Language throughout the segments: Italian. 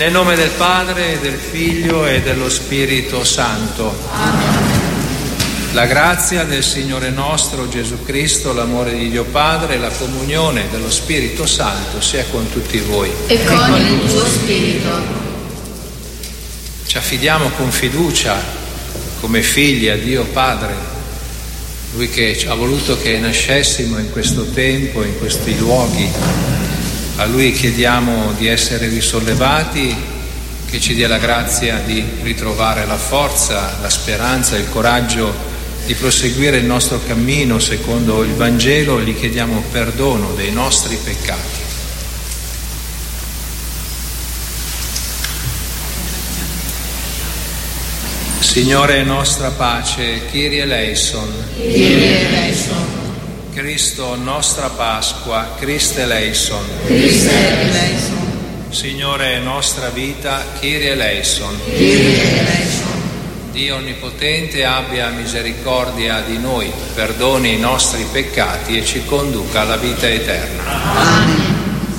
Nel nome del Padre, e del Figlio e dello Spirito Santo. Amen. La grazia del Signore nostro Gesù Cristo, l'amore di Dio Padre e la comunione dello Spirito Santo sia con tutti voi. E con il tuo spirito. Ci affidiamo con fiducia come figli a Dio Padre, Lui che ha voluto che nascessimo in questo tempo, in questi luoghi. A Lui chiediamo di essere risollevati, che ci dia la grazia di ritrovare la forza, la speranza, il coraggio di proseguire il nostro cammino secondo il Vangelo, e gli chiediamo perdono dei nostri peccati. Signore nostra pace, Kyrie eleison. Kyrie eleison. Cristo nostra Pasqua, Christe eleison. Christe eleison. Signore nostra vita, Kyrie eleison. Kyrie eleison. Dio Onnipotente abbia misericordia di noi, perdoni i nostri peccati e ci conduca alla vita eterna. Amen.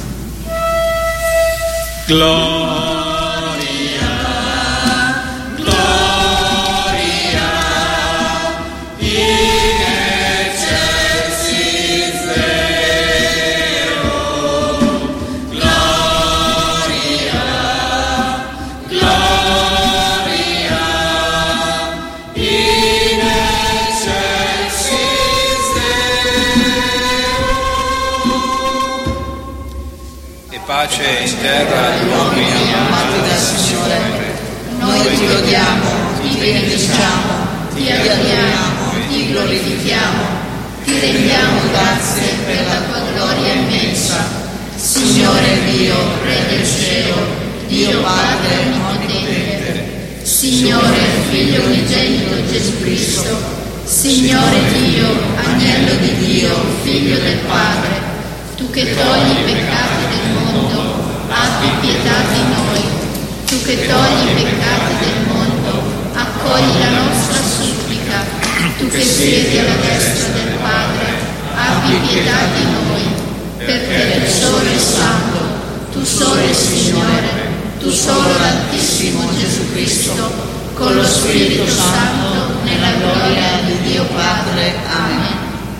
Pace in terra agli uomini amati dal Signore. Noi ti lodiamo, ti benediciamo, ti adoriamo, ti glorifichiamo, ti rendiamo grazie per la tua gloria immensa. Signore Dio, Re del cielo, Dio Padre onnipotente, Signore Figlio unigenito Gesù Cristo, Signore Dio, Agnello di Dio, Figlio del Padre, tu che togli i peccati del mondo, abbi pietà di noi. Tu che togli i peccati del mondo, accogli la nostra supplica. Tu che siedi alla destra del Padre, abbi pietà di noi. Perché tu solo il Santo, tu solo il Signore, tu solo l'Altissimo Gesù Cristo, con lo Spirito Santo, nella gloria di Dio Padre. Amen.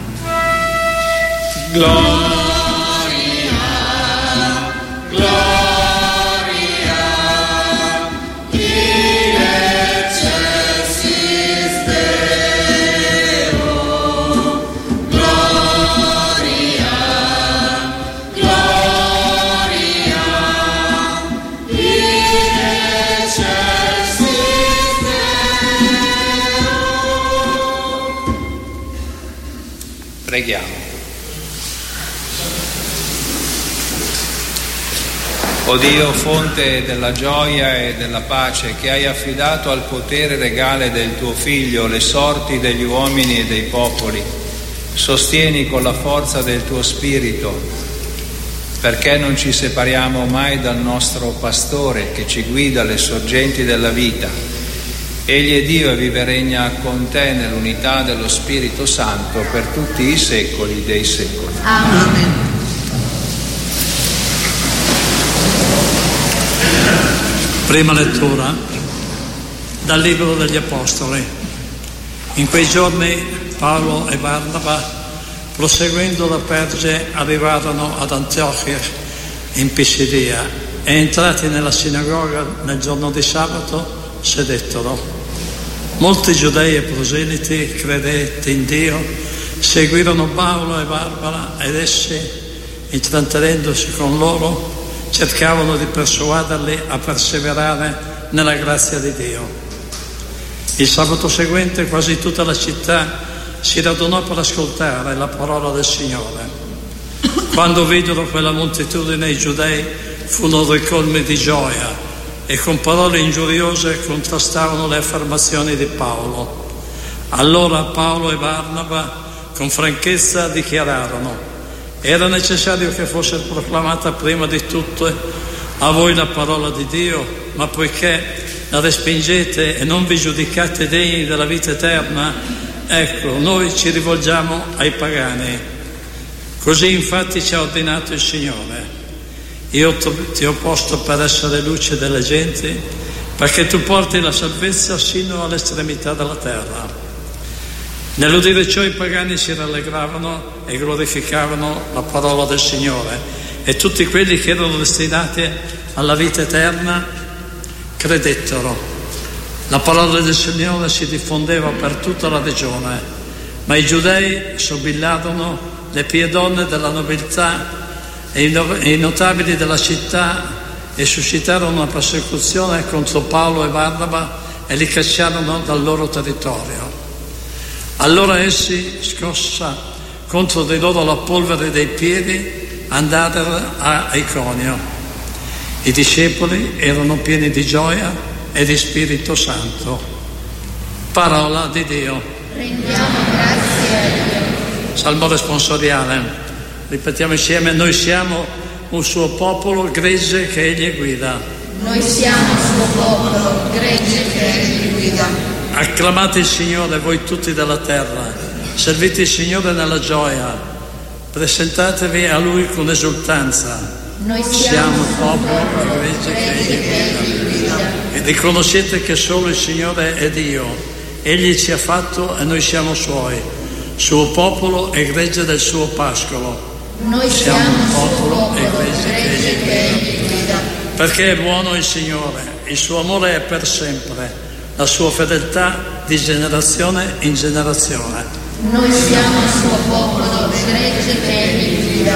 Gloria. Preghiamo. O Dio, fonte della gioia e della pace, che hai affidato al potere regale del tuo Figlio le sorti degli uomini e dei popoli, sostieni con la forza del tuo Spirito, perché non ci separiamo mai dal nostro Pastore che ci guida alle sorgenti della vita. Egli è Dio e vive e regna con te nell'unità dello Spirito Santo per tutti i secoli dei secoli. Amen. Prima lettura dal Libro degli Apostoli. In quei giorni Paolo e Barnaba, proseguendo da Perge, arrivarono ad Antiochia in Pisidia e entrati nella sinagoga nel giorno di sabato sedettero. Molti giudei e proseliti, credenti in Dio, seguirono Paolo e Barnaba ed essi, intrattenendosi con loro, cercavano di persuaderli a perseverare nella grazia di Dio. Il sabato seguente quasi tutta la città si radunò per ascoltare la parola del Signore. Quando videro quella moltitudine, i giudei furono ricolmi di gioia e con parole ingiuriose contrastavano le affermazioni di Paolo. Allora Paolo e Barnaba con franchezza dichiararono: era necessario che fosse proclamata prima di tutto a voi la parola di Dio, ma poiché la respingete e non vi giudicate degni della vita eterna, ecco, noi ci rivolgiamo ai pagani. Così infatti ci ha ordinato il Signore. Io ti ho posto per essere luce delle genti, perché tu porti la salvezza sino all'estremità della terra. Nell'udire ciò i pagani si rallegravano e glorificavano la parola del Signore, e tutti quelli che erano destinati alla vita eterna credettero. La parola del Signore si diffondeva per tutta la regione, ma i giudei sobillarono le pie donne della nobiltà e i notabili della città e suscitarono una persecuzione contro Paolo e Barnaba e li cacciarono dal loro territorio. Allora essi, scossa contro di loro la polvere dei piedi, andarono a Iconio. I discepoli erano pieni di gioia e di Spirito Santo. Parola di Dio. Rendiamo grazie a Dio. Salmo responsoriale. Ripetiamo insieme: noi siamo un suo popolo, gregge che egli guida. Noi siamo il suo popolo, gregge che egli guida. Acclamate il Signore, voi tutti della terra, servite il Signore nella gioia, presentatevi a Lui con esultanza. Noi siamo il popolo, gregge che egli guida. E riconoscete che solo il Signore è Dio, egli ci ha fatto e noi siamo Suoi, suo popolo e gregge del suo pascolo. Noi siamo il popolo e gregge che egli guida. Perché è buono il Signore, il suo amore è per sempre, la sua fedeltà di generazione in generazione. Noi siamo il suo popolo, gregge che egli guida.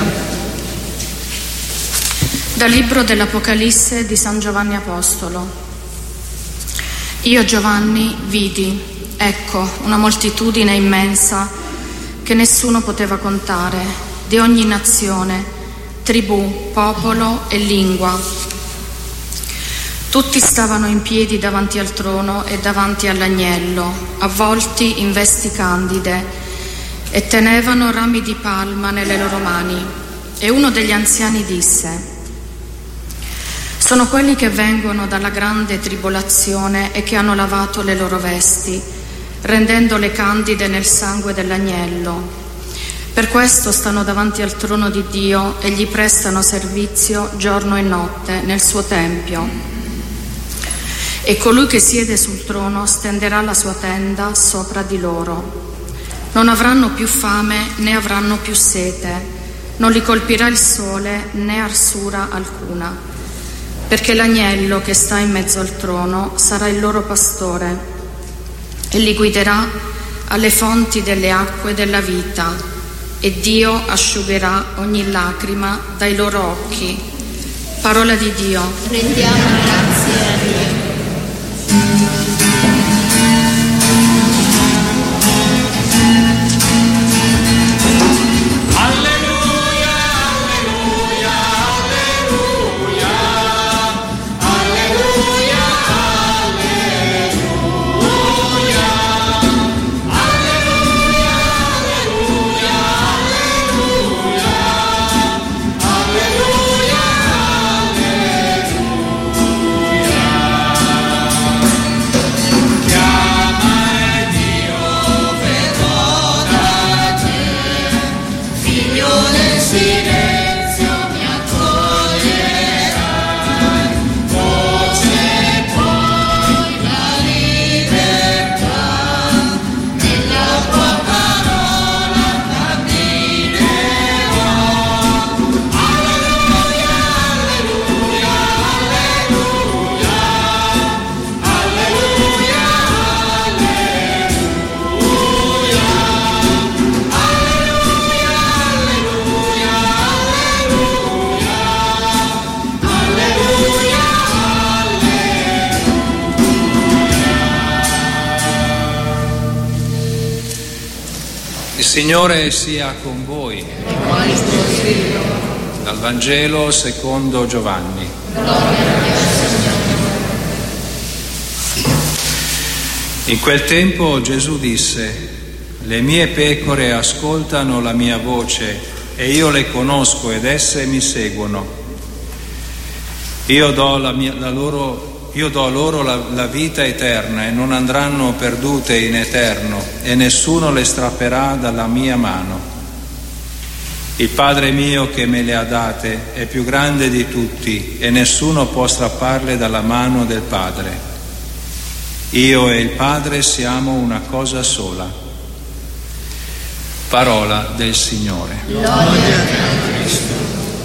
Dal libro dell'Apocalisse di San Giovanni Apostolo. Io, Giovanni, vidi, ecco, una moltitudine immensa che nessuno poteva contare, di ogni nazione, tribù, popolo e lingua. Tutti stavano in piedi davanti al trono e davanti all'agnello, avvolti in vesti candide, e tenevano rami di palma nelle loro mani. E uno degli anziani disse: sono quelli che vengono dalla grande tribolazione e che hanno lavato le loro vesti, rendendole candide nel sangue dell'agnello. Per questo stanno davanti al trono di Dio e gli prestano servizio giorno e notte nel suo tempio. E colui che siede sul trono stenderà la sua tenda sopra di loro. Non avranno più fame né avranno più sete, non li colpirà il sole né arsura alcuna, perché l'agnello che sta in mezzo al trono sarà il loro pastore e li guiderà alle fonti delle acque della vita, e Dio asciugherà ogni lacrima dai loro occhi. Parola di Dio. Rendiamo grazie a Dio. Il Signore sia con voi. Dal Vangelo secondo Giovanni. In quel tempo Gesù disse: le mie pecore ascoltano la mia voce e io le conosco ed esse mi seguono. Io do loro la vita eterna e non andranno perdute in eterno, e nessuno le strapperà dalla mia mano. Il Padre mio che me le ha date è più grande di tutti e nessuno può strapparle dalla mano del Padre. Io e il Padre siamo una cosa sola. Parola del Signore. Gloria a te, Cristo.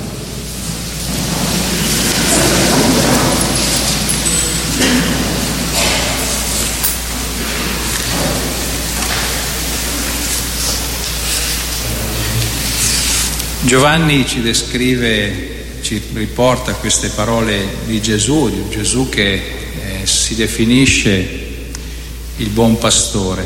Giovanni ci descrive, ci riporta queste parole di Gesù che si definisce il buon pastore.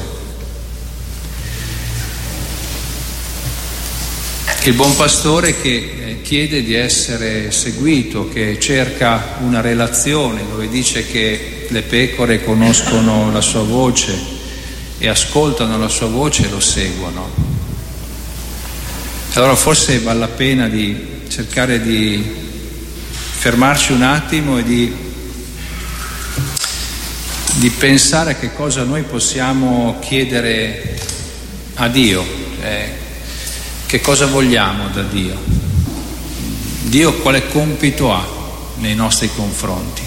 Il buon pastore che chiede di essere seguito, che cerca una relazione, dove dice che le pecore conoscono la sua voce e ascoltano la sua voce e lo seguono. Allora forse vale la pena di cercare di fermarci un attimo e di pensare a che cosa noi possiamo chiedere a Dio, che cosa vogliamo da Dio. Dio quale compito ha nei nostri confronti?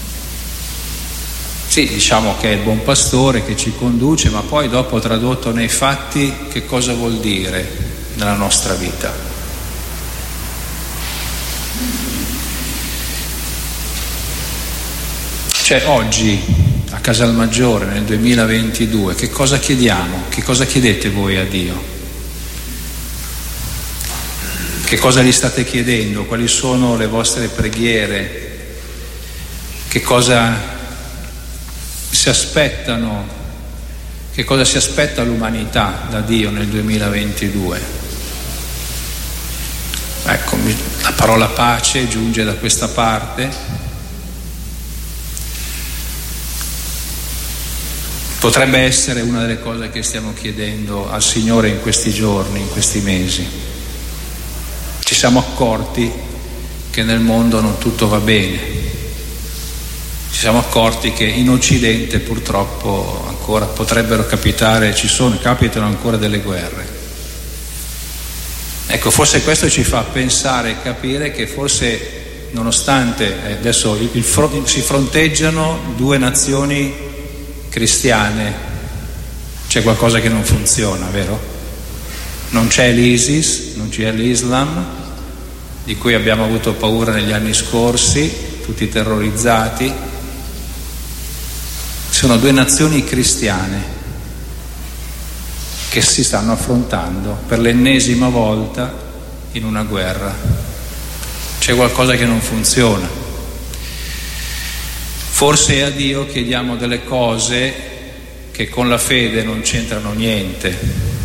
Sì, diciamo che è il buon pastore che ci conduce, ma poi dopo tradotto nei fatti che cosa vuol dire nella nostra vita? Cioè oggi a Casalmaggiore nel 2022 che cosa chiediamo? Che cosa chiedete voi a Dio? Che cosa gli state chiedendo? Quali sono le vostre preghiere? Che cosa si aspettano? Che cosa si aspetta l'umanità da Dio nel 2022? Ecco, la parola pace giunge da questa parte. Potrebbe essere una delle cose che stiamo chiedendo al Signore in questi giorni, in questi mesi. Ci siamo accorti che nel mondo non tutto va bene. Ci siamo accorti che in Occidente purtroppo ancora potrebbero capitare, capitano ancora delle guerre. Ecco, forse questo ci fa pensare e capire che forse nonostante adesso si fronteggiano due nazioni cristiane, c'è qualcosa che non funziona, vero? Non c'è l'ISIS, non c'è l'Islam, di cui abbiamo avuto paura negli anni scorsi, tutti terrorizzati. Sono due nazioni cristiane che si stanno affrontando per l'ennesima volta in una guerra. C'è qualcosa che non funziona. Forse a Dio chiediamo delle cose che con la fede non c'entrano niente.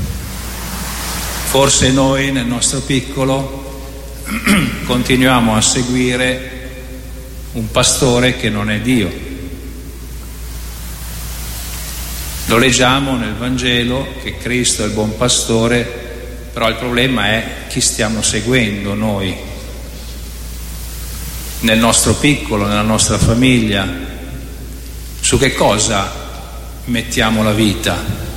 Forse noi nel nostro piccolo continuiamo a seguire un pastore che non è Dio. Lo leggiamo nel Vangelo che Cristo è il buon pastore, però il problema è chi stiamo seguendo noi, nel nostro piccolo, nella nostra famiglia, su che cosa mettiamo la vita,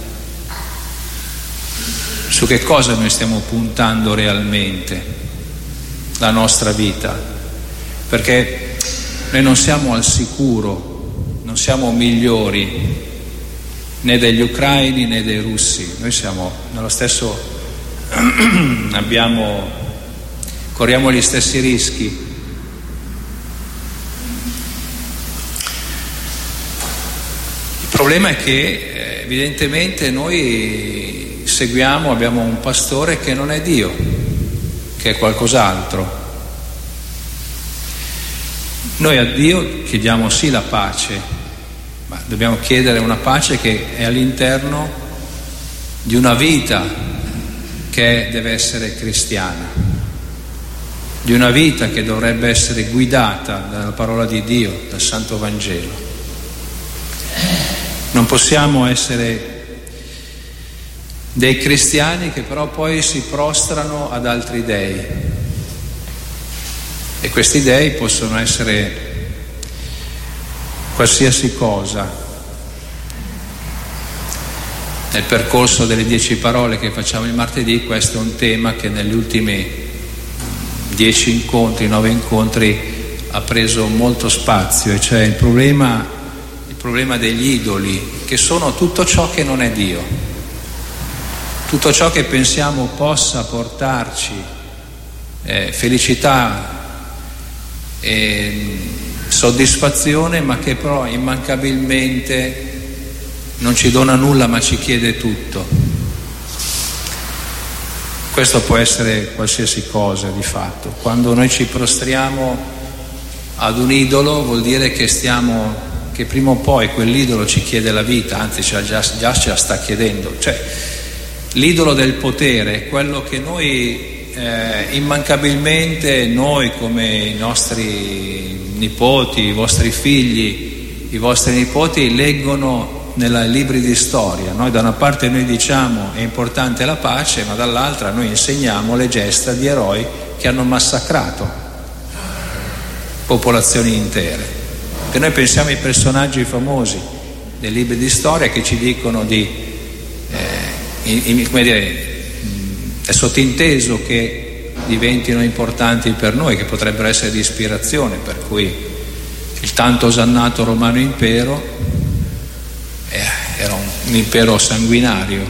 su che cosa noi stiamo puntando realmente la nostra vita, perché noi non siamo al sicuro, non siamo migliori né degli ucraini né dei russi, noi siamo nello stesso, corriamo gli stessi rischi. Il problema è che evidentemente noi abbiamo un pastore che non è Dio, che è qualcos'altro. Noi a Dio chiediamo sì la pace, ma dobbiamo chiedere una pace che è all'interno di una vita che deve essere cristiana, di una vita che dovrebbe essere guidata dalla parola di Dio, dal Santo Vangelo. Non possiamo essere dei cristiani che però poi si prostrano ad altri dei, e questi dei possono essere qualsiasi cosa. nel percorso delle 10 parole che facciamo il martedì, questo è un tema che negli ultimi 9 incontri ha preso molto spazio, e cioè il problema degli idoli, che sono tutto ciò che non è Dio, tutto ciò che pensiamo possa portarci felicità e soddisfazione, ma che però immancabilmente non ci dona nulla, ma ci chiede tutto. Questo può essere qualsiasi cosa di fatto. Quando noi ci prostriamo ad un idolo vuol dire che prima o poi quell'idolo ci chiede la vita, anzi già ce la sta chiedendo. Cioè, l'idolo del potere è quello che noi immancabilmente, noi come i nostri nipoti, i vostri figli, i vostri nipoti leggono nei libri di storia. Noi da una parte noi diciamo è importante la pace, ma dall'altra noi insegniamo le gesta di eroi che hanno massacrato popolazioni intere. E noi pensiamo ai personaggi famosi dei libri di storia che ci dicono come dire, è sottinteso che diventino importanti per noi, che potrebbero essere di ispirazione, per cui il tanto osannato romano impero era un impero sanguinario,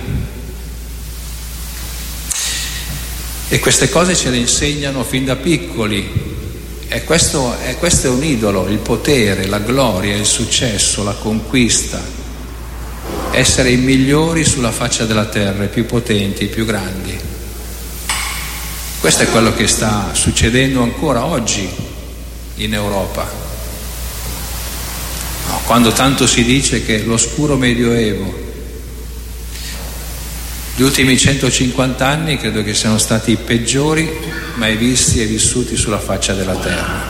e queste cose ce le insegnano fin da piccoli, e questo è un idolo: il potere, la gloria, il successo, la conquista, essere i migliori sulla faccia della terra, i più potenti, i più grandi. Questo è quello che sta succedendo ancora oggi in Europa. Quando tanto si dice che l'oscuro medioevo, gli ultimi 150 anni credo che siano stati i peggiori mai visti e vissuti sulla faccia della terra.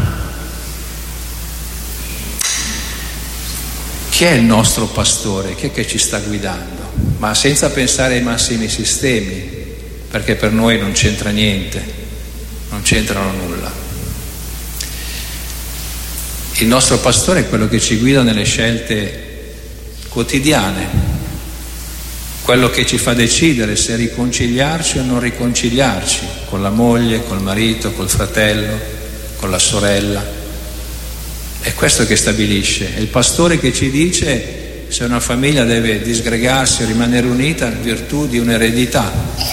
Chi è il nostro pastore? Chi è che ci sta guidando? Ma senza pensare ai massimi sistemi, perché per noi non c'entra niente, non c'entrano nulla. Il nostro pastore è quello che ci guida nelle scelte quotidiane, quello che ci fa decidere se riconciliarci o non riconciliarci con la moglie, col marito, col fratello, con la sorella. È questo che stabilisce. È il pastore che ci dice se una famiglia deve disgregarsi o rimanere unita in virtù di un'eredità.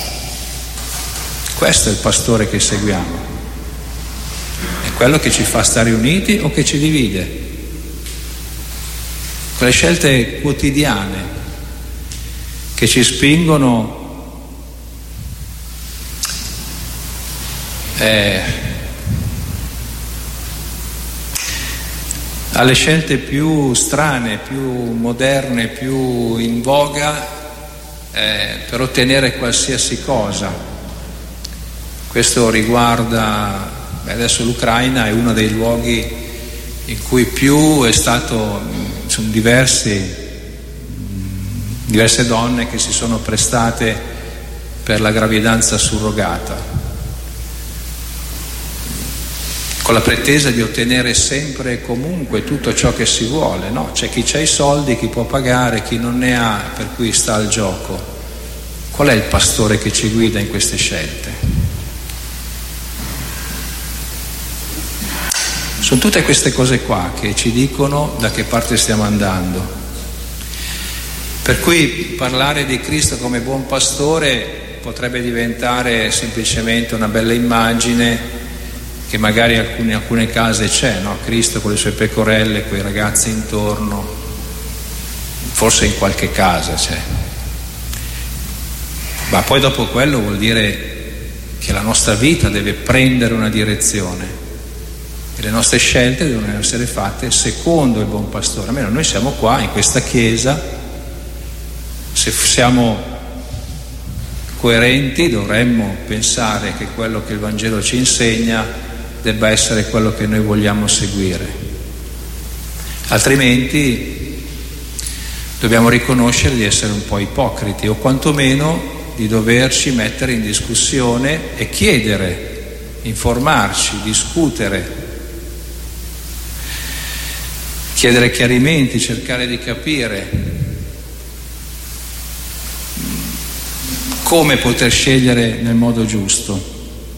Questo è il pastore che seguiamo. Quello che ci fa stare uniti o che ci divide. Quelle scelte quotidiane che ci spingono alle scelte più strane, più moderne, più in voga per ottenere qualsiasi cosa. Questo riguarda adesso l'Ucraina, è uno dei luoghi in cui più è stato, sono diverse donne che si sono prestate per la gravidanza surrogata, con la pretesa di ottenere sempre e comunque tutto ciò che si vuole, no? C'è chi ha i soldi, chi può pagare, chi non ne ha, per cui sta al gioco. Qual è il pastore che ci guida in queste scelte? Sono tutte queste cose qua che ci dicono da che parte stiamo andando. Per cui parlare di Cristo come buon pastore potrebbe diventare semplicemente una bella immagine che magari in alcune case c'è, no? Cristo con le sue pecorelle, quei ragazzi intorno, forse in qualche casa c'è. Ma poi dopo quello vuol dire che la nostra vita deve prendere una direzione. Le nostre scelte devono essere fatte secondo il buon pastore. Almeno noi siamo qua in questa chiesa, se siamo coerenti dovremmo pensare che quello che il Vangelo ci insegna debba essere quello che noi vogliamo seguire, altrimenti dobbiamo riconoscere di essere un po' ipocriti, o quantomeno di doverci mettere in discussione e chiedere, informarci, discutere, chiedere chiarimenti, cercare di capire. come poter scegliere nel modo giusto.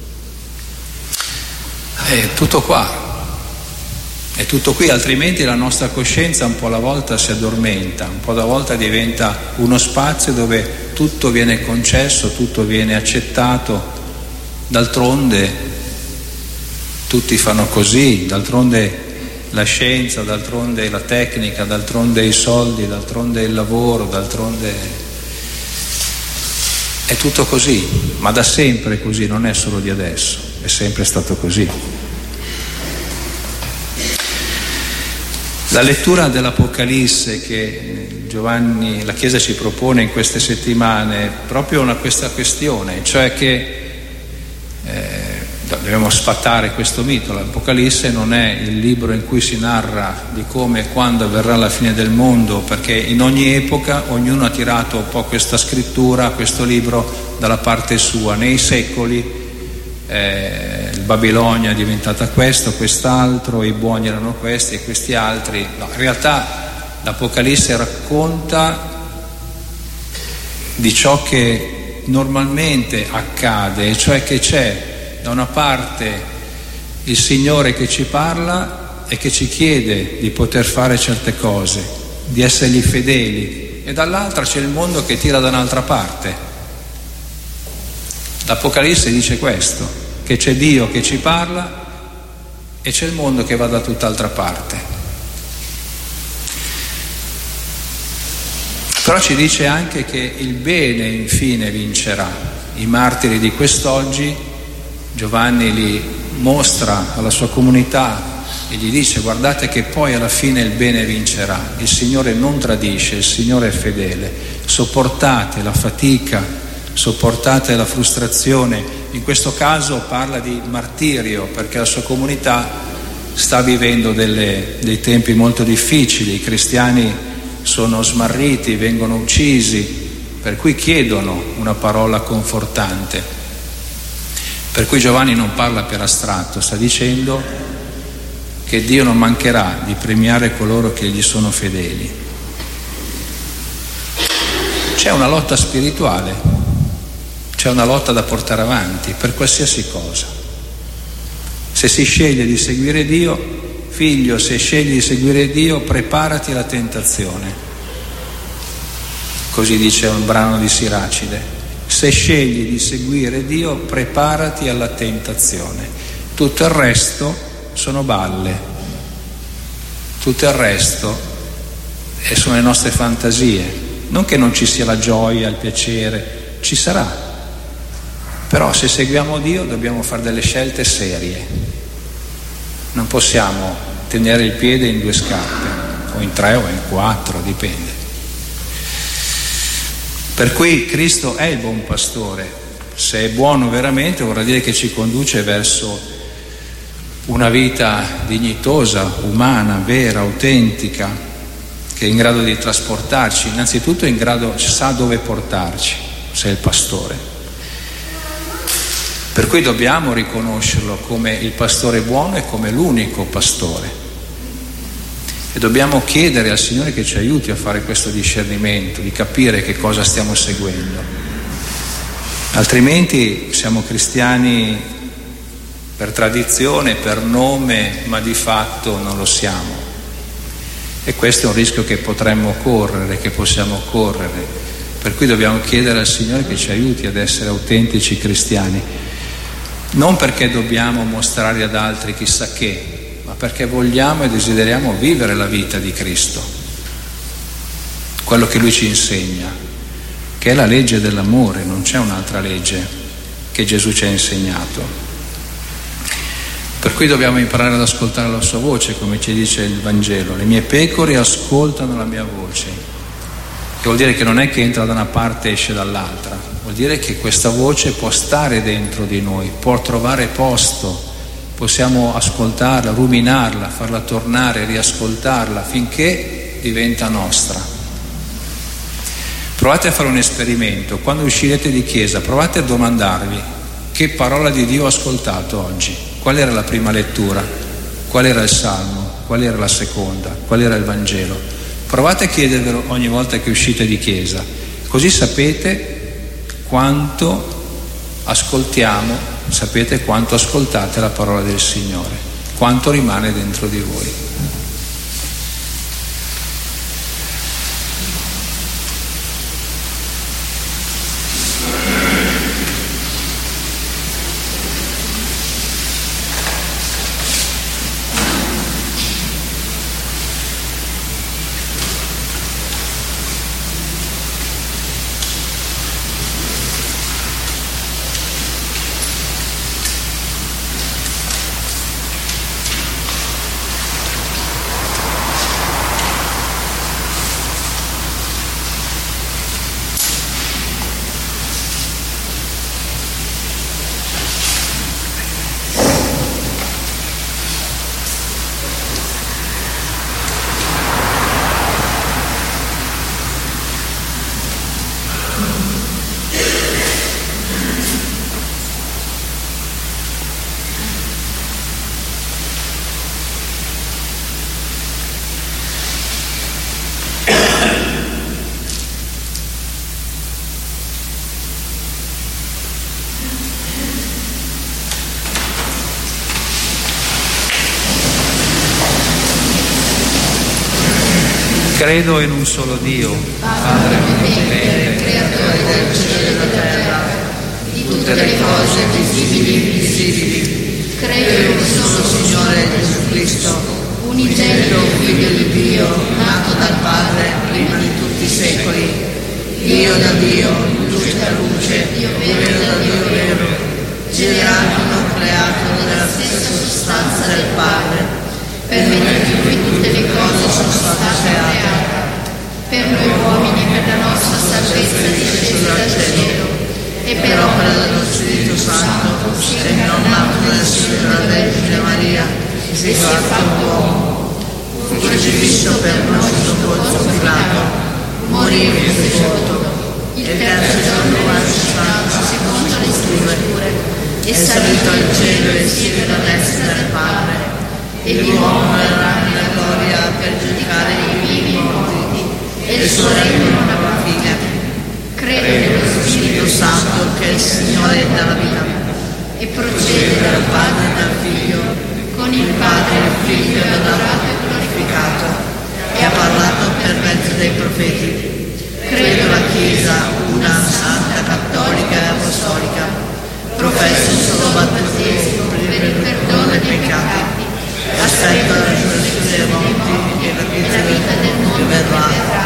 È tutto qua. È tutto qui, altrimenti la nostra coscienza un po' alla volta si addormenta, un po' alla volta diventa uno spazio dove tutto viene concesso, tutto viene accettato. D'altronde tutti fanno così, d'altronde la scienza, d'altronde la tecnica, d'altronde i soldi, d'altronde il lavoro, d'altronde è tutto così, ma da sempre è così, non è solo di adesso, è sempre stato così. La lettura dell'Apocalisse che Giovanni, la Chiesa ci propone in queste settimane è proprio questa questione, cioè che dobbiamo sfatare questo mito. L'Apocalisse non è il libro in cui si narra di come e quando avverrà la fine del mondo, perché in ogni epoca ognuno ha tirato un po' questa scrittura, questo libro dalla parte sua. Nei secoli il Babilonia è diventata questo, quest'altro, i buoni erano questi e questi altri. No, in realtà l'Apocalisse racconta di ciò che normalmente accade, cioè che c'è da una parte il Signore che ci parla e che ci chiede di poter fare certe cose, di essergli fedeli, e dall'altra c'è il mondo che tira da un'altra parte. L'Apocalisse dice questo, che c'è Dio che ci parla e c'è il mondo che va da tutt'altra parte. Però ci dice anche che il bene infine vincerà. I martiri di quest'oggi, Giovanni li mostra alla sua comunità e gli dice: guardate che poi alla fine il bene vincerà, il Signore non tradisce, il Signore è fedele, sopportate la fatica, sopportate la frustrazione. In questo caso parla di martirio, perché la sua comunità sta vivendo dei tempi molto difficili, i cristiani sono smarriti, vengono uccisi, per cui chiedono una parola confortante. Per cui Giovanni non parla per astratto, sta dicendo che Dio non mancherà di premiare coloro che gli sono fedeli. C'è una lotta spirituale, c'è una lotta da portare avanti per qualsiasi cosa. Se si sceglie di seguire Dio, figlio, se scegli di seguire Dio, preparati alla tentazione. Così dice un brano di Siracide. Se scegli di seguire Dio, preparati alla tentazione. Tutto il resto sono balle. Tutto il resto sono le nostre fantasie. Non che non ci sia la gioia, il piacere, ci sarà. Però se seguiamo Dio dobbiamo fare delle scelte serie. Non possiamo tenere il piede in 2 scarpe, o in 3 o in 4, dipende. Per cui Cristo è il buon pastore. Se è buono veramente vorrà dire che ci conduce verso una vita dignitosa, umana, vera, autentica, che è in grado di trasportarci. Innanzitutto è in grado, sa dove portarci, se è il pastore. Per cui dobbiamo riconoscerlo come il pastore buono e come l'unico pastore. E dobbiamo chiedere al Signore che ci aiuti a fare questo discernimento, di capire che cosa stiamo seguendo. Altrimenti siamo cristiani per tradizione, per nome, ma di fatto non lo siamo. E questo è un rischio che potremmo correre, che possiamo correre. Per cui dobbiamo chiedere al Signore che ci aiuti ad essere autentici cristiani. Non perché dobbiamo mostrare ad altri chissà che, ma perché vogliamo e desideriamo vivere la vita di Cristo, quello che Lui ci insegna, che è la legge dell'amore. Non c'è un'altra legge che Gesù ci ha insegnato. Per cui dobbiamo imparare ad ascoltare la sua voce, come ci dice il Vangelo. Le mie pecore ascoltano la mia voce, che vuol dire che non è che entra da una parte e esce dall'altra. Vuol dire che questa voce può stare dentro di noi, può trovare posto, possiamo ascoltarla, ruminarla, farla tornare, riascoltarla finché diventa nostra. Provate a fare un esperimento. Quando uscirete di chiesa, provate a domandarvi: che parola di Dio ho ascoltato oggi? Qual era la prima lettura? Qual era il Salmo? Qual era la seconda? Qual era il Vangelo? Provate a chiedervelo ogni volta che uscite di chiesa, così sapete quanto ascoltiamo, sapete quanto ascoltate la parola del Signore, quanto rimane dentro di voi. Credo in un solo Dio, Padre onnipotente, creatore del cielo e della terra, di tutte le cose visibili e invisibili. Credo in un solo Signore Gesù Cristo, unigenito Figlio di Dio, nato dal Padre prima di tutti i secoli, Dio da Dio, luce da luce, Dio vero da Dio vero, generato e non creato nella stessa sostanza del Padre, per mezzo di cui tutte le cose sono state create. Per noi uomini, per la nostra salvezza discesi dal cielo, e per opera dello Spirito Santo, è non nato dalla Signora Vergine Maria, si è fatto uomo, fu crocifisso per noi sotto Ponzio Pilato, morì e fu sepolto, il terzo giorno risuscitato secondo le Scritture, è salito al cielo e siede alla destra del Padre, e l'uomo verrà nella gloria per giudicare i vivi e i morti, e il suo regno non avrà fine. Credo nello Spirito Santo che è il Signore della vita, e procede dal Padre e dal Figlio, con il Padre e il Figlio è adorato e glorificato, e ha parlato per mezzo dei profeti. Credo la Chiesa, una santa, cattolica e apostolica, professo il solo battesimo per il perdono dei peccati, aspetto la risurrezione dei morti e la vita del mondo che verrà.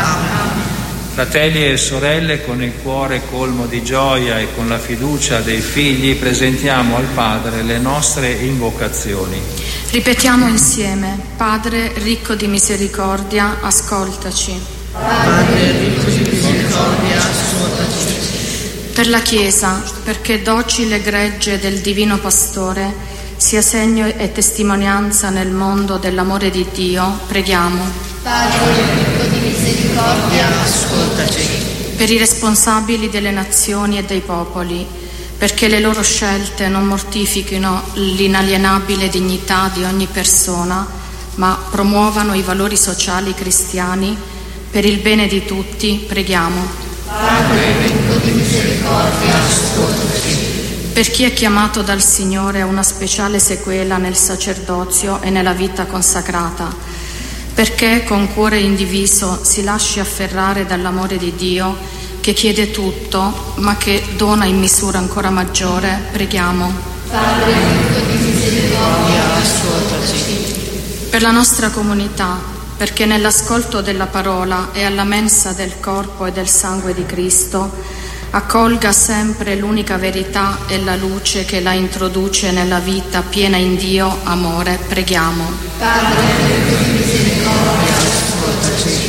Fratelli e sorelle, con il cuore colmo di gioia e con la fiducia dei figli presentiamo al Padre le nostre invocazioni. Ripetiamo insieme: Padre ricco di misericordia, ascoltaci. Padre ricco di misericordia, ascoltaci. Per la Chiesa, perché docile gregge del Divino Pastore sia segno e testimonianza nel mondo dell'amore di Dio, preghiamo. Padre ricco di misericordia, ascoltaci. Per i responsabili delle nazioni e dei popoli, perché le loro scelte non mortifichino l'inalienabile dignità di ogni persona, ma promuovano i valori sociali cristiani, per il bene di tutti, preghiamo. Padre ricco di misericordia, ascoltaci. Per chi è chiamato dal Signore a una speciale sequela nel sacerdozio e nella vita consacrata, perché con cuore indiviso si lasci afferrare dall'amore di Dio che chiede tutto ma che dona in misura ancora maggiore, preghiamo. Padre ricco di misericordia, ascoltaci. Per la nostra comunità, perché nell'ascolto della parola e alla mensa del corpo e del sangue di Cristo accolga sempre l'unica verità e la luce che la introduce nella vita piena in Dio, amore, preghiamo. Padre ricco di misericordia, ascoltaci.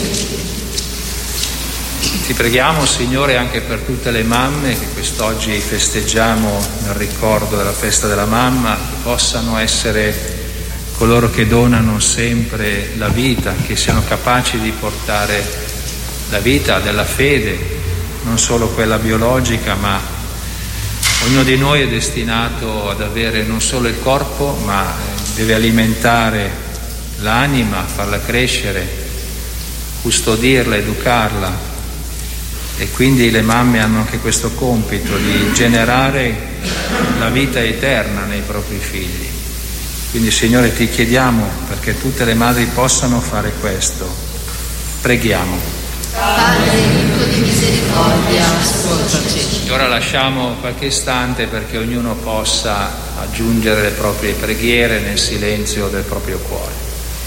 Ti preghiamo, Signore, anche per tutte le mamme che quest'oggi festeggiamo nel ricordo della festa della mamma, che possano essere coloro che donano sempre la vita, che siano capaci di portare la vita della fede, non solo quella biologica, ma ognuno di noi è destinato ad avere non solo il corpo, ma deve alimentare l'anima, farla crescere, custodirla, educarla. e quindi le mamme hanno anche questo compito di generare la vita eterna nei propri figli. Quindi Signore ti chiediamo perché tutte le madri possano fare questo. Preghiamo. Padre ricco di misericordia, ascoltaci. E ora lasciamo qualche istante perché ognuno possa aggiungere le proprie preghiere nel silenzio del proprio cuore.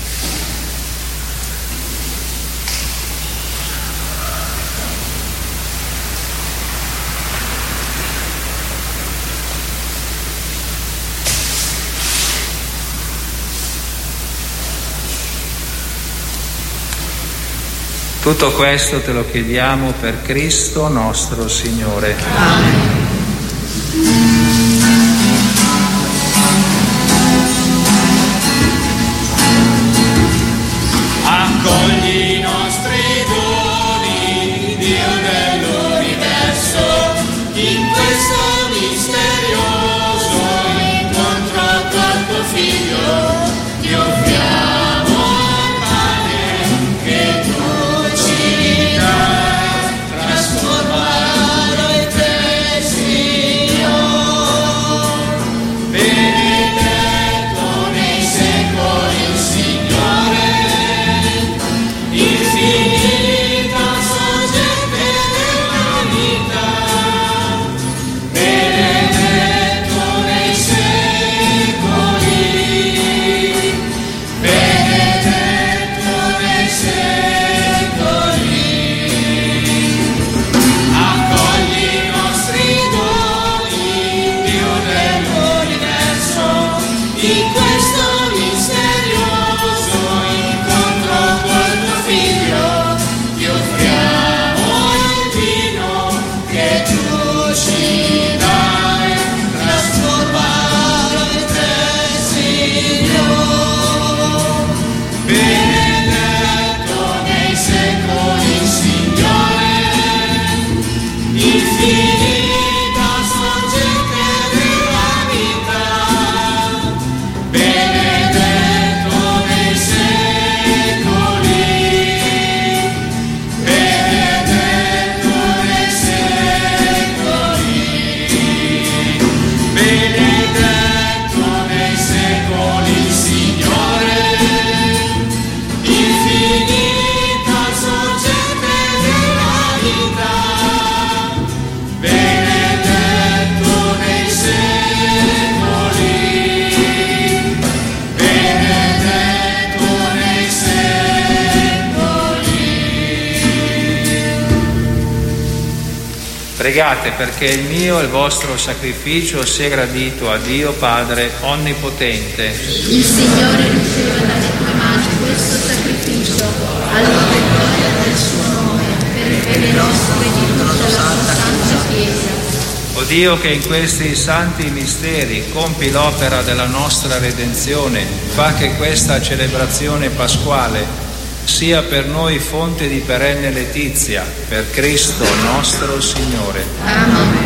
Tutto questo te lo chiediamo per Cristo nostro Signore. Amen. Accogli i nostri doni, Dio dell'universo, in questo misterioso incontro col tuo Figlio, ti offriamo il pane che tu ci dai, trasformato in te, Signore, benedetto nei secoli il Signore. Infinita sorgente della vita, benedetto nei secoli, benedetto nei secoli. Accogli i nostri doni, Dio dell'universo, in questo misterioso incontro col tuo Figlio, ti offriamo il vino che tu ci dai, trasformato in te, Signore, benedetto nei secoli, Signore, infinita sorgente della vita, benedetto nei secoli, benedetto nei secoli, benedetto nei secoli, Signore, infinita sorgente della vita, benedetto nei secoli, benedetto nei secoli. Pregate perché il mio e il vostro sacrificio sia gradito a Dio Padre Onnipotente. Il Signore riceva dalle tue mani questo sacrificio, allora e gloria del suo nome, per il bene nostro e di tutta la sua santa Chiesa. O Dio che in questi santi misteri compi l'opera della nostra redenzione, fa che questa celebrazione pasquale sia per noi fonte di perenne letizia, per Cristo nostro Signore. Amen.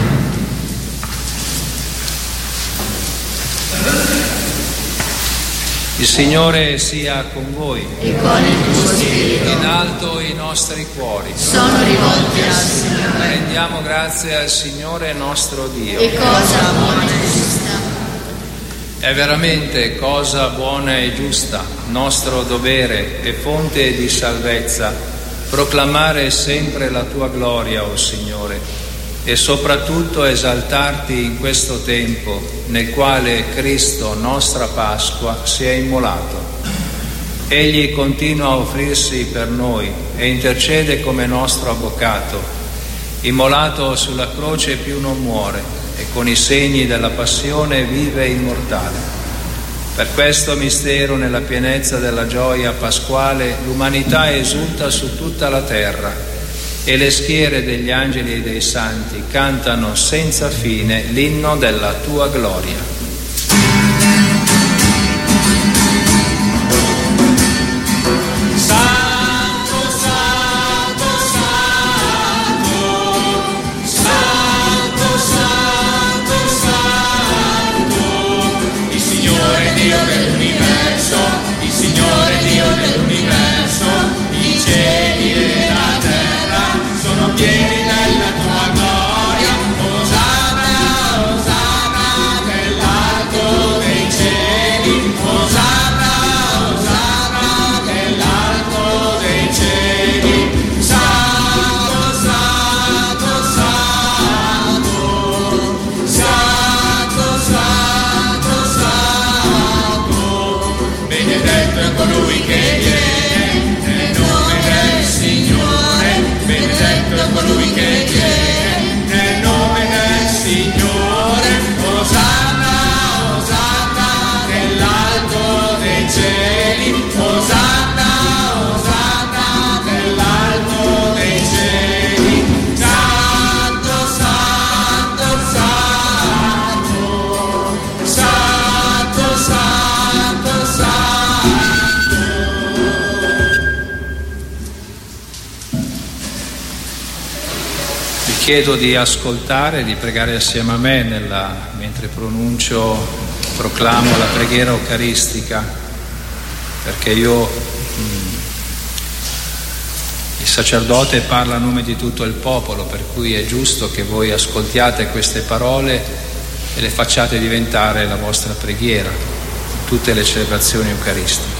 Il Signore sia con voi. E con il tuo spirito In alto i nostri cuori. sono rivolti al Signore. Rendiamo grazie al Signore nostro Dio. E cosa buona e giusta. È veramente cosa buona e giusta, nostro dovere e fonte di salvezza, proclamare sempre la tua gloria, o Signore, e soprattutto esaltarti in questo tempo nel quale Cristo, nostra Pasqua, si è immolato. Egli continua a offrirsi per noi e intercede come nostro avvocato. Immolato sulla croce più non muore e con i segni della passione vive immortale. Per questo mistero, nella pienezza della gioia pasquale, l'umanità esulta su tutta la terra e le schiere degli angeli e dei santi cantano senza fine l'inno della tua gloria. Pieni benedetto colui che viene nel nome del Signore. Osanna, Osanna nell'alto dei cieli, Osanna, Osanna nell'alto dei cieli. Santo, Santo, Santo, Santo, Santo, Santo. Vi chiedo di ascoltare, di pregare assieme a me mentre proclamo la preghiera eucaristica, perché il sacerdote parla a nome di tutto il popolo, per cui è giusto che voi ascoltiate queste parole e le facciate diventare la vostra preghiera in tutte le celebrazioni eucaristiche.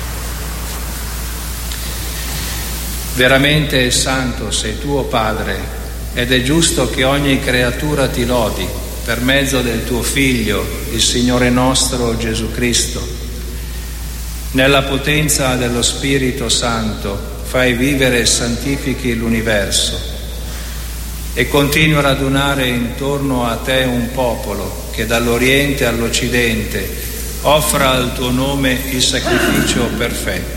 Veramente santo sei tu, o Padre, ed è giusto che ogni creatura ti lodi per mezzo del tuo Figlio, il Signore nostro Gesù Cristo. Nella potenza dello Spirito Santo fai vivere e santifichi l'universo e continui a radunare intorno a te un popolo che dall'Oriente all'Occidente offra al tuo nome il sacrificio perfetto.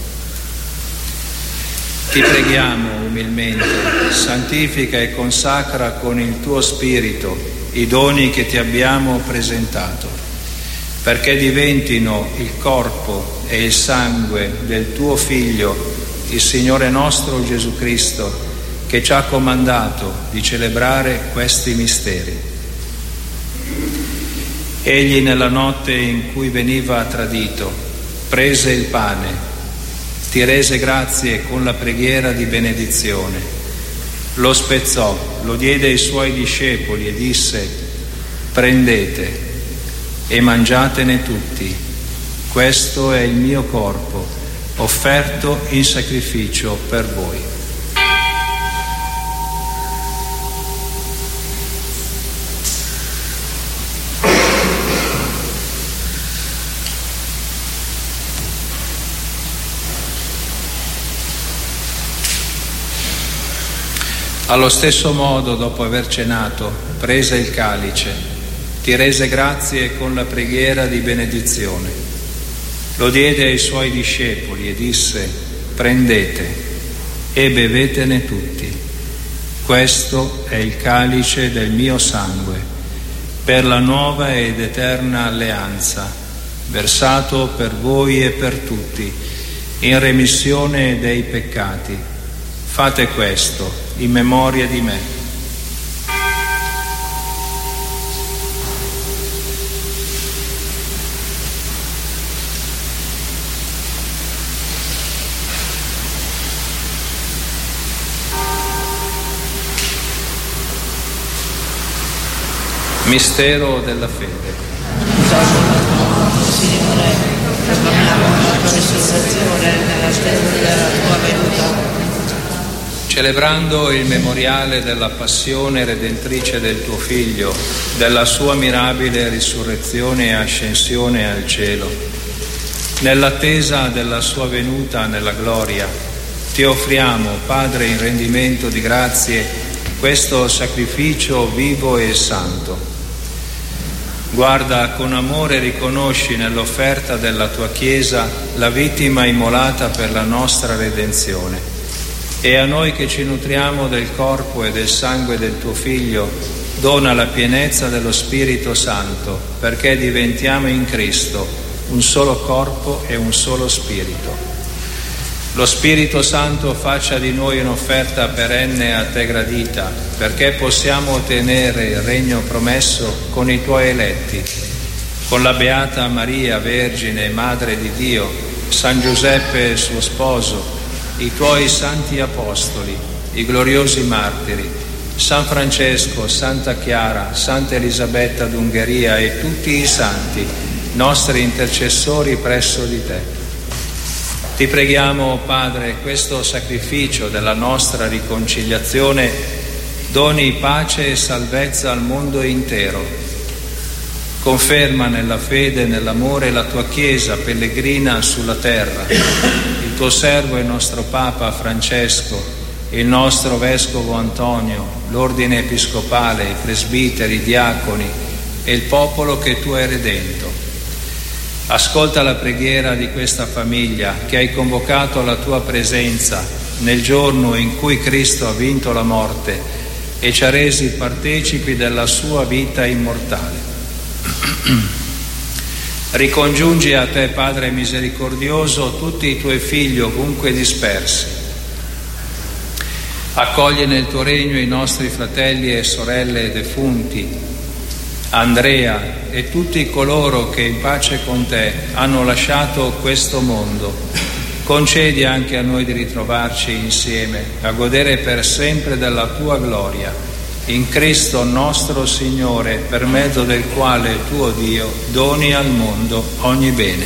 Ti preghiamo umilmente, santifica e consacra con il tuo Spirito i doni che ti abbiamo presentato, perché diventino il corpo e il sangue del tuo Figlio, il Signore nostro Gesù Cristo, che ci ha comandato di celebrare questi misteri. Egli, nella notte in cui veniva tradito, prese il pane, ti rese grazie con la preghiera di benedizione, lo spezzò, lo diede ai suoi discepoli e disse: prendete e mangiatene tutti, questo è il mio corpo offerto in sacrificio per voi. Allo stesso modo, dopo aver cenato, prese il calice, ti rese grazie con la preghiera di benedizione, lo diede ai suoi discepoli e disse: prendete e bevetene tutti, questo è il calice del mio sangue, per la nuova ed eterna alleanza, versato per voi e per tutti, in remissione dei peccati. Fate questo in memoria di me. Mistero della fede. Signore, proclamiamo la tua risurrezione nella stella della tua venuta. Celebrando il memoriale della passione redentrice del tuo Figlio, della sua mirabile risurrezione e ascensione al cielo, nell'attesa della sua venuta nella gloria, ti offriamo, Padre, in rendimento di grazie, questo sacrificio vivo e santo. Guarda con amore e riconosci nell'offerta della tua Chiesa la vittima immolata per la nostra redenzione. E a noi che ci nutriamo del corpo e del sangue del tuo Figlio, dona la pienezza dello Spirito Santo, perché diventiamo in Cristo un solo corpo e un solo Spirito. Lo Spirito Santo faccia di noi un'offerta perenne a te gradita, perché possiamo ottenere il regno promesso con i tuoi eletti, con la Beata Maria, Vergine e Madre di Dio, San Giuseppe suo sposo, i tuoi santi apostoli, i gloriosi martiri, San Francesco, Santa Chiara, Santa Elisabetta d'Ungheria e tutti i santi, nostri intercessori presso di te. Ti preghiamo, Padre, questo sacrificio della nostra riconciliazione doni pace e salvezza al mondo intero. Conferma nella fede e nell'amore la tua Chiesa pellegrina sulla terra, il tuo servo e nostro Papa Francesco, il nostro Vescovo Antonio, l'Ordine Episcopale, i presbiteri, i diaconi e il popolo che tu hai redento. Ascolta la preghiera di questa famiglia che hai convocato alla tua presenza nel giorno in cui Cristo ha vinto la morte e ci ha resi partecipi della sua vita immortale. Ricongiungi a te, Padre misericordioso, tutti i tuoi figli ovunque dispersi. Accogli nel tuo regno i nostri fratelli e sorelle defunti, Andrea e tutti coloro che in pace con te hanno lasciato questo mondo. Concedi anche a noi di ritrovarci insieme, a godere per sempre della tua gloria, in Cristo nostro Signore, per mezzo del quale tuo Dio doni al mondo ogni bene.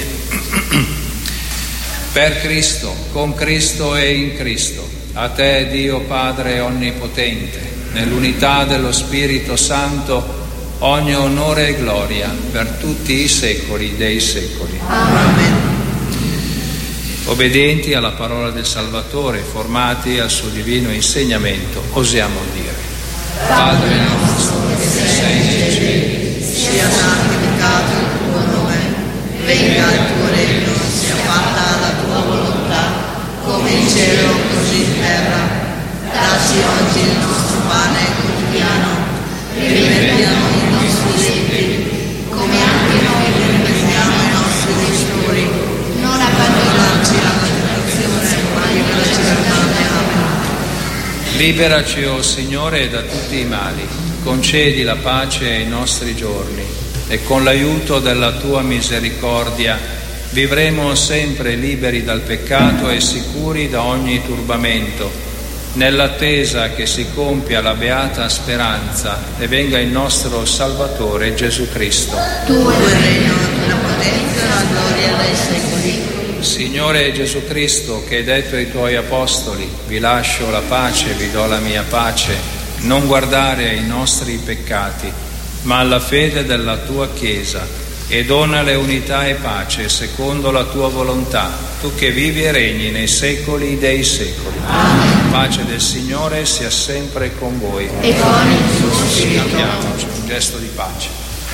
Per Cristo, con Cristo e in Cristo, a te Dio Padre Onnipotente, nell'unità dello Spirito Santo, ogni onore e gloria per tutti i secoli dei secoli. Amen. Obbedienti alla parola del Salvatore, formati al suo divino insegnamento, osiamo dire: Padre nostro che sei nei cieli, sia santificato il tuo nome, venga il tuo regno, sia fatta la tua volontà, come in cielo così in terra. Dacci oggi il nostro pane quotidiano, rimetti a noi i nostri debiti, come anche noi rimettiamo i nostri debitori, non abbandonarci alla tentazione, ma liberaci dal male. Amen. Liberaci, o Signore, da tutti i mali, concedi la pace ai nostri giorni e con l'aiuto della tua misericordia vivremo sempre liberi dal peccato e sicuri da ogni turbamento, nell'attesa che si compia la beata speranza e venga il nostro Salvatore Gesù Cristo. Tuo è il regno, la potenza e la gloria dei secoli. Signore Gesù Cristo, che hai detto ai tuoi apostoli: vi lascio la pace, vi do la mia pace, non guardare ai nostri peccati, ma alla fede della tua Chiesa, e donale unità e pace secondo la tua volontà, tu che vivi e regni nei secoli dei secoli. Amen. Pace del Signore sia sempre con voi. E con il tuo spirito. Scambiamoci un gesto di pace.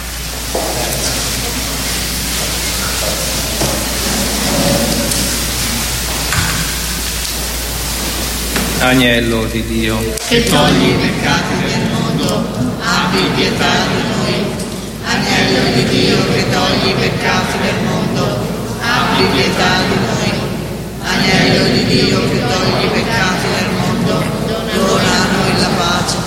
Agnello di Dio, che togli i peccati del mondo, abbi pietà di noi. Agnello di Dio, che togli i peccati del mondo, abbi pietà di noi. Agnello di Dio, che togli i peccati del mondo, dona a noi la pace.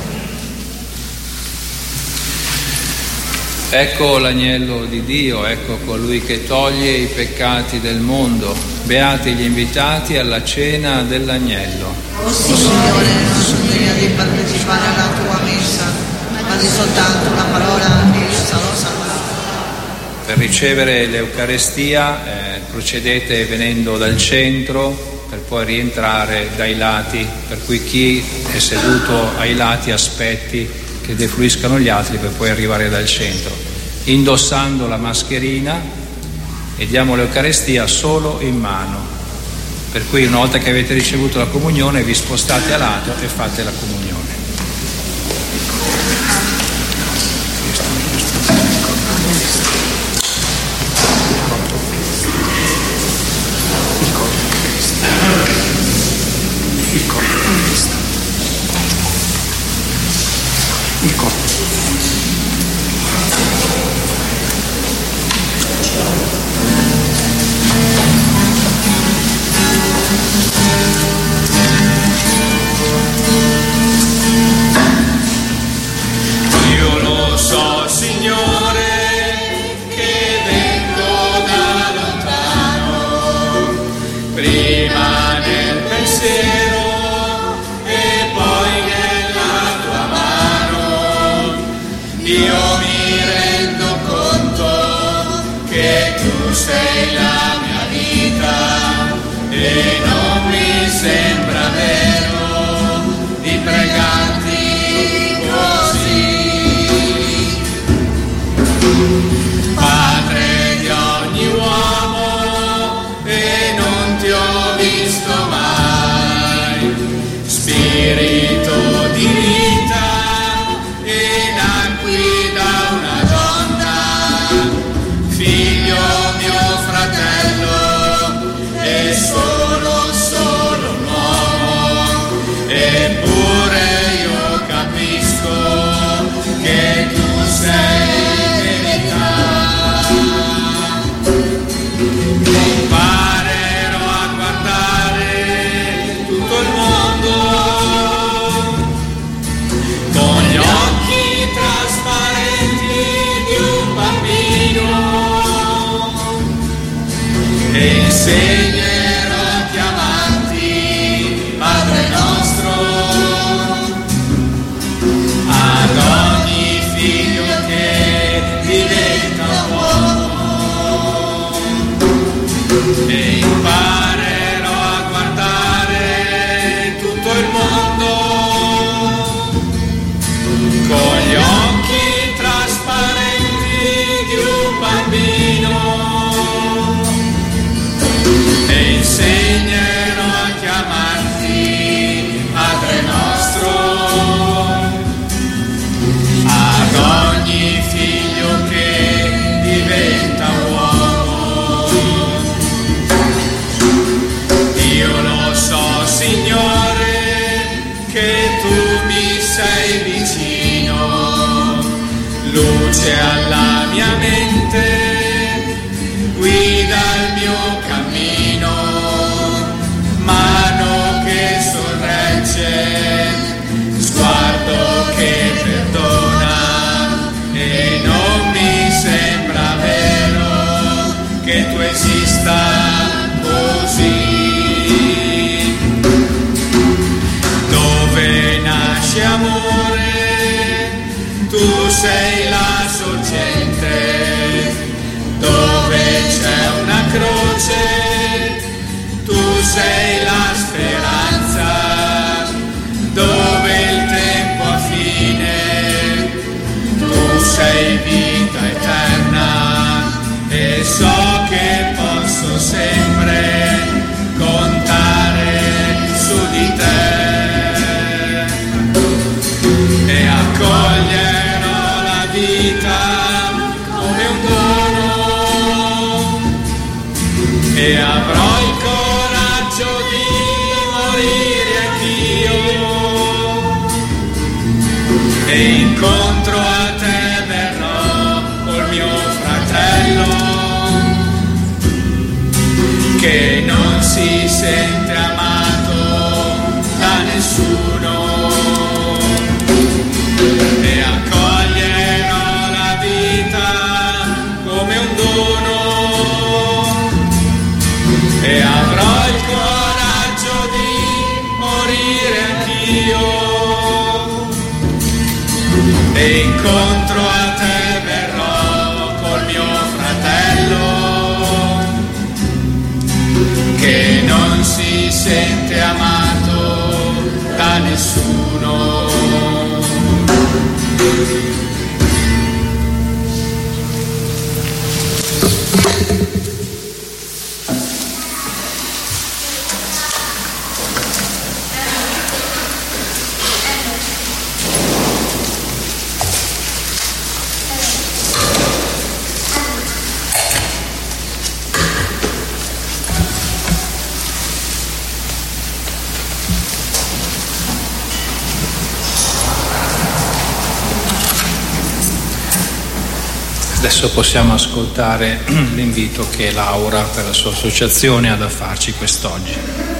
ecco l'agnello di Dio, ecco colui che toglie i peccati del mondo. Beati gli invitati alla cena dell'agnello. O Signore, non sono degna di partecipare alla tua messa, ma di soltanto una parola e io sarò salvato. Per ricevere l'Eucarestia procedete venendo dal centro per poi rientrare dai lati, per cui chi è seduto ai lati aspetti che defluiscano gli altri per poi arrivare dal centro, indossando la mascherina, e diamo l'Eucarestia solo in mano, per cui una volta che avete ricevuto la comunione vi spostate a lato e fate la comunione. Sei la mia vita e non mi sembra vero di pregarti così. Padre di ogni uomo e non ti ho visto mai, insegnerò a chiamarti Padre nostro, ad ogni figlio che diventa uomo, e imparerò a guardare tutto il mondo con gli occhi trasparenti di un bambino, e insegnerò a chiamarti Padre nostro ad ogni figlio che diventa uomo. Io lo so, Signore, che tu mi sei vicino, luce alla mia mente, guida il mio cammino, mano che sorregge, sguardo che perdona, e non mi sembra vero che tu esista così. Dove nasce amore, tu sei la sorgente, dove c'è una croce, tu sei la speranza, dove il tempo ha fine, tu sei vita eterna, e so che posso sempre contare su di te, e accoglierò la vita come un dono, e avrò il coraggio di morire anch'io, e incontro a te verrò col mio fratello, che non si sente amato da nessuno, e accoglierò la vita come un dono, e avrò il coraggio di morire anch'io, e incontro a te verrò col mio fratello, che non si sente amato da nessuno. Adesso possiamo ascoltare l'invito che Laura per la sua associazione ha da farci quest'oggi.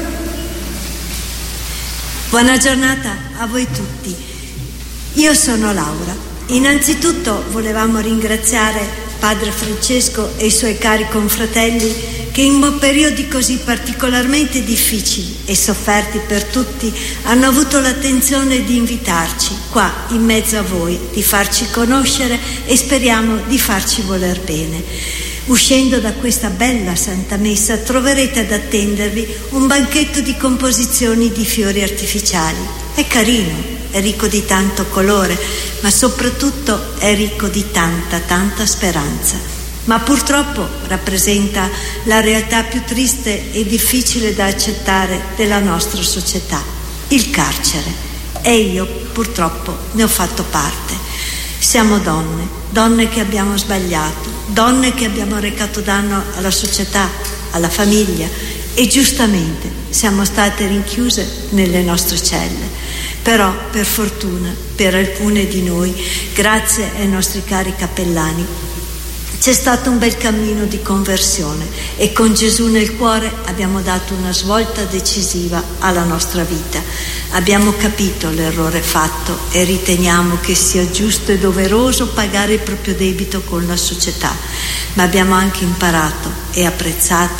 Buona giornata a voi tutti. Io sono Laura. Innanzitutto volevamo ringraziare Padre Francesco e i suoi cari confratelli che in periodi così particolarmente difficili e sofferti per tutti hanno avuto l'attenzione di invitarci qua in mezzo a voi, di farci conoscere e speriamo di farci voler bene. Uscendo da questa bella Santa Messa troverete ad attendervi un banchetto di composizioni di fiori artificiali. È carino, è ricco di tanto colore, ma soprattutto è ricco di tanta speranza. Ma purtroppo rappresenta la realtà più triste e difficile da accettare della nostra società, il carcere. E io purtroppo ne ho fatto parte. Siamo donne che abbiamo sbagliato, donne che abbiamo recato danno alla società, alla famiglia, e giustamente siamo state rinchiuse nelle nostre celle. Però per fortuna per alcune di noi, grazie ai nostri cari cappellani, c'è stato un bel cammino di conversione e con Gesù nel cuore abbiamo dato una svolta decisiva alla nostra vita. Abbiamo capito l'errore fatto e riteniamo che sia giusto e doveroso pagare il proprio debito con la società, ma abbiamo anche imparato e apprezzato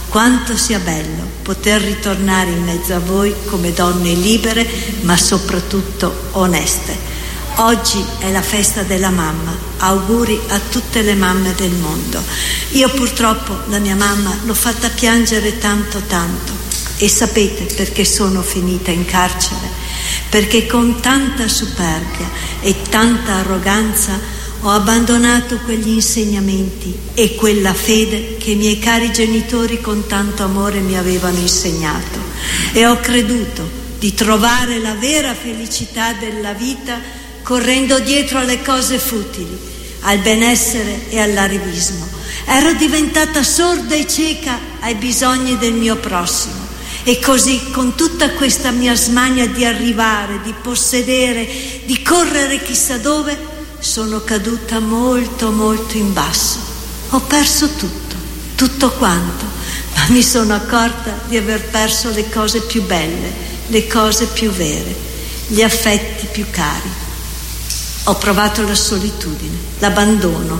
quanto sia bello poter ritornare in mezzo a voi come donne libere, ma soprattutto oneste. Oggi è la festa della mamma, auguri a tutte le mamme del mondo. Io purtroppo la mia mamma l'ho fatta piangere tanto e sapete perché sono finita in carcere? Perché con tanta superbia e tanta arroganza ho abbandonato quegli insegnamenti e quella fede che i miei cari genitori con tanto amore mi avevano insegnato, e ho creduto di trovare la vera felicità della vita correndo dietro alle cose futili, al benessere e all'arrivismo. Ero diventata sorda e cieca ai bisogni del mio prossimo, e così, con tutta questa mia smania di arrivare, di possedere, di correre chissà dove, sono caduta molto in basso. Ho perso tutto quanto, ma mi sono accorta di aver perso le cose più belle, le cose più vere, gli affetti più cari. Ho provato la solitudine, l'abbandono,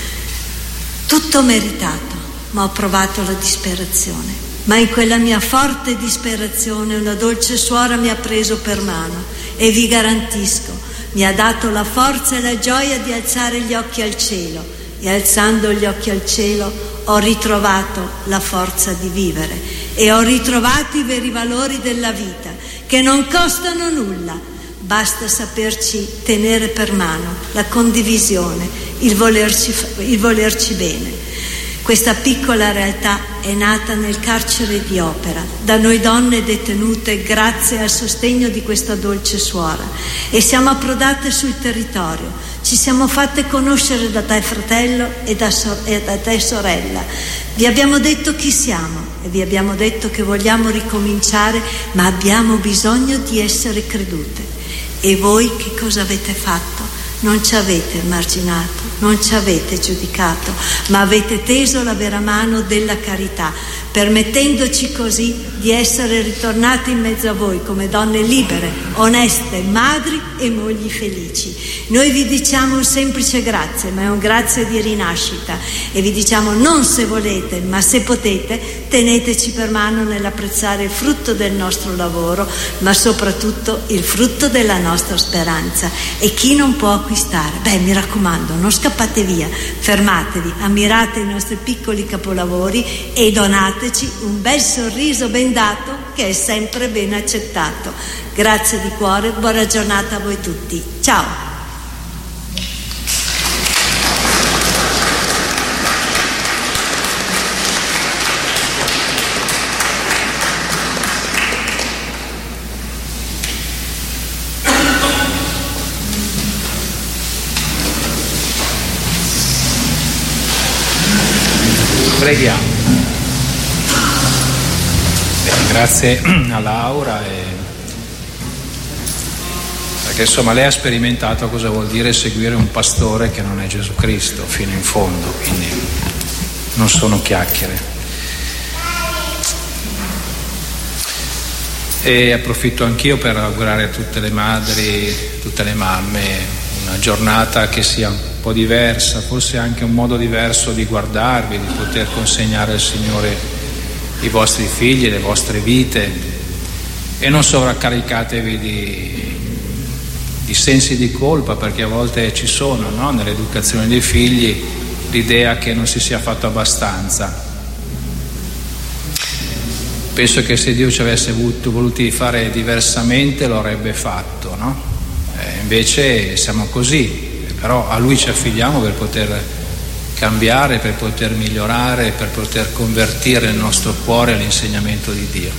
tutto meritato, ma ho provato la disperazione. Ma in quella mia forte disperazione una dolce suora mi ha preso per mano e vi garantisco, mi ha dato la forza e la gioia di alzare gli occhi al cielo, e alzando gli occhi al cielo ho ritrovato la forza di vivere e ho ritrovato i veri valori della vita, che non costano nulla. Basta saperci tenere per mano, la condivisione, il volerci bene. Questa piccola realtà è nata nel carcere di Opera, da noi donne detenute grazie al sostegno di questa dolce suora, e siamo approdate sul territorio. Ci siamo fatte conoscere da te fratello e da te sorella. Vi abbiamo detto chi siamo e vi abbiamo detto che vogliamo ricominciare, ma abbiamo bisogno di essere credute. E voi che cosa avete fatto? Non ci avete emarginato, non ci avete giudicato, ma avete teso la vera mano della carità, permettendoci così di essere ritornate in mezzo a voi come donne libere, oneste, madri e mogli felici. Noi vi diciamo un semplice grazie, ma è un grazie di rinascita, e vi diciamo non se volete, ma se potete, teneteci per mano nell'apprezzare il frutto del nostro lavoro, ma soprattutto il frutto della nostra speranza. E chi non può acquistare, mi raccomando, non scappate via, fermatevi, ammirate i nostri piccoli capolavori e donateci un bel sorriso ben dato, che è sempre ben accettato. Grazie di cuore, buona giornata a voi tutti. Ciao. Preghiamo. Grazie a Laura, perché insomma lei ha sperimentato cosa vuol dire seguire un pastore che non è Gesù Cristo fino in fondo, quindi non sono chiacchiere. E approfitto anch'io per augurare a tutte le madri, tutte le mamme, una giornata che sia un po' diversa, forse anche un modo diverso di guardarvi, di poter consegnare al Signore i vostri figli, le vostre vite, e non sovraccaricatevi di sensi di colpa, perché a volte ci sono, no? Nell'educazione dei figli l'idea che non si sia fatto abbastanza. Penso che se Dio ci avesse voluti fare diversamente lo avrebbe fatto, no? Invece siamo così, però a Lui ci affidiamo per poter cambiare, per poter migliorare, per poter convertire il nostro cuore all'insegnamento di Dio.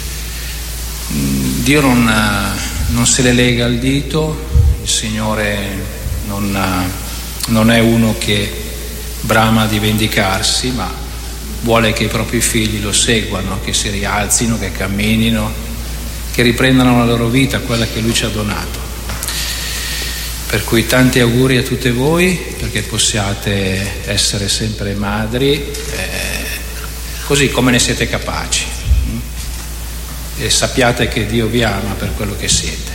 Dio non se le lega al dito, il Signore non è uno che brama di vendicarsi, ma vuole che i propri figli lo seguano, che si rialzino, che camminino, che riprendano la loro vita, quella che Lui ci ha donato. Per cui tanti auguri a tutte voi, perché possiate essere sempre madri, così come ne siete capaci, e sappiate che Dio vi ama per quello che siete.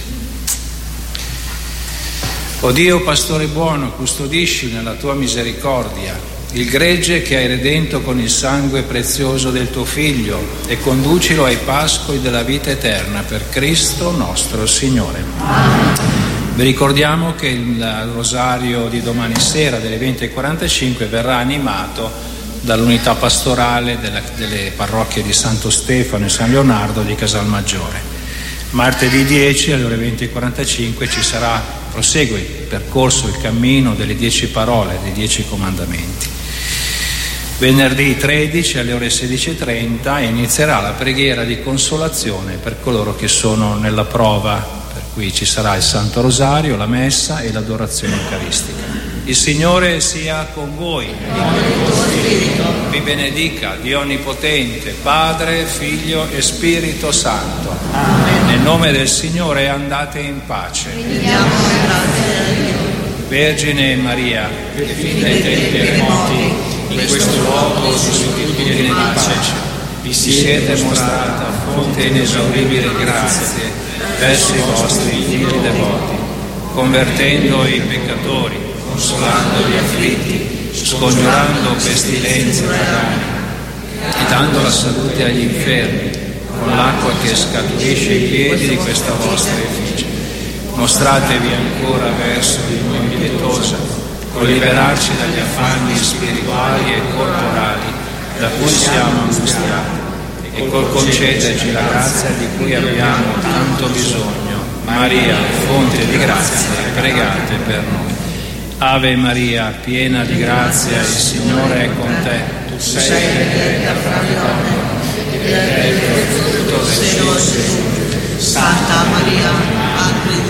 O Dio, pastore buono, custodisci nella tua misericordia il gregge che hai redento con il sangue prezioso del tuo Figlio, e conducilo ai pascoli della vita eterna per Cristo nostro Signore. Vi ricordiamo che il rosario di domani sera delle 20:45 verrà animato dall'unità pastorale delle parrocchie di Santo Stefano e San Leonardo di Casalmaggiore. Martedì 10 alle ore 20:45 prosegue il percorso, il cammino delle 10 parole, dei 10 comandamenti. Venerdì 13 alle ore 16:30 inizierà la preghiera di consolazione per coloro che sono nella prova, per cui ci sarà il Santo Rosario, la Messa e l'adorazione eucaristica. Il Signore sia con voi. Vi benedica Dio Onnipotente, Padre, Figlio e Spirito Santo. Amen. Nel nome del Signore andate in pace. Vergine Maria, che fin dai tempi remoti in questo luogo di solitudine e di pace vi siete mostrata fonte inesauribile di grazie verso i vostri figli devoti, convertendo i peccatori, consolando gli afflitti, scongiurando pestilenze pagane e dando la salute agli infermi con l'acqua che scaturisce ai piedi di questa vostra effigie. Mostratevi ancora verso di noi pietosa, con liberarci dagli affanni spirituali e corporali da cui siamo angustiati, e col concederci la grazia di cui abbiamo tanto bisogno. Maria, fonte di grazia, pregate per noi. Ave Maria, piena di grazia, il Signore è con te. Tu sei benedetta fra le donne, e benedetto il frutto del tuo seno. Santa Maria, Madre di